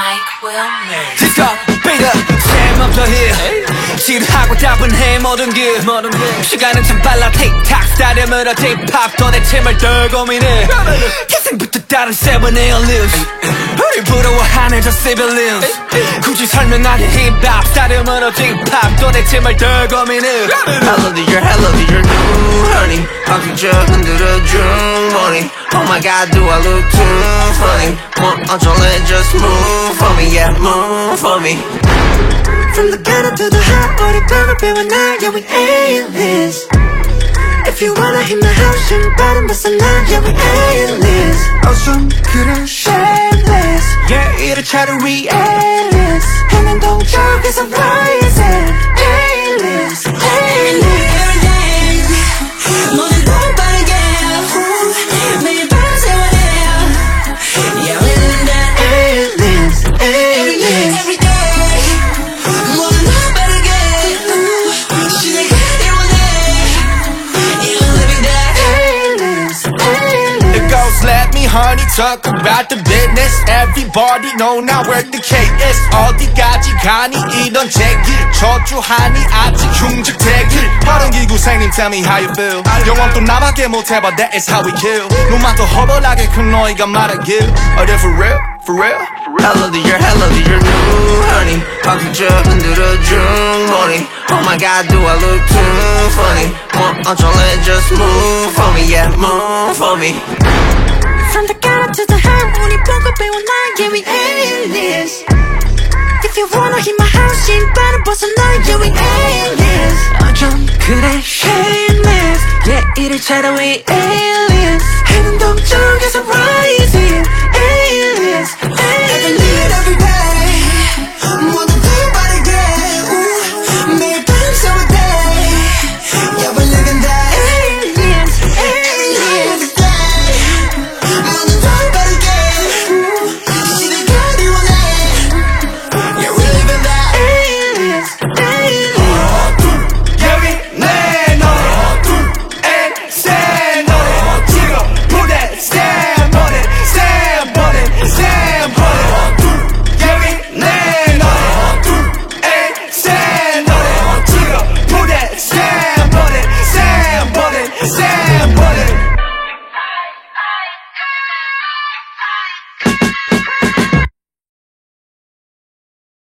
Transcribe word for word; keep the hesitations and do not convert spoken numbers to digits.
Mike Wilmer. Disco, beat up, Sam up the hill. 지루하고 따분해 모든 길 시간은 참 빨라 틱탁 스타일이므로 힙합 도대체 뭘 더 고민해 태생부터 다른 seven aliens 우리 부러워하는 저 civilians 굳이 설명하기 힙합 스타일이므로 힙합 도대체 뭘 더 고민해 Hello dear, hello dear new honey 방귀 흔들어준 money Oh my god do I look too funny 뭐 어쩔래 just move for me yeah move for me From the ghetto to the high, 우리 벽을 배워나 yeah we A-list If you wanna hit my house, 신발은 벗어나 yeah we A-list 어쩜 그래 shameless Yeah 이를 차를 위 A-list 해낸 동쪽에서 rising A-list, A-list 모든 걸 빠르게 매일 밤 세워내 Yeah we live that A-list, A-list every day 모든 걸 빠르게 시내가 이뤄내 Yeah we live that A-list, A-list It goes let me honey talk about the business Everybody know now where the K is 어디까지 가니 이런 제길 저주하니 아직 흉측대길 다른 기구생님 tell me how you feel 영원 또 나밖에 못해 but that is how we kill 눈만 더 허벌하게 큰 너희가 말하길 Are they for real? For real? Hello dear, hello dear new honey 방귀 흔들어준 money Oh my god do I look too funny 뭐 어쩔래 just move for me yeah move for me From the ghetto to the high, 우리 벽을 배워나 yeah we A-list If you wanna hit my house, 신발은 벗어나 yeah we A-list 어쩜 그래 shameless Yeah 이를 차려 we A-list 해는 동쪽에서 rise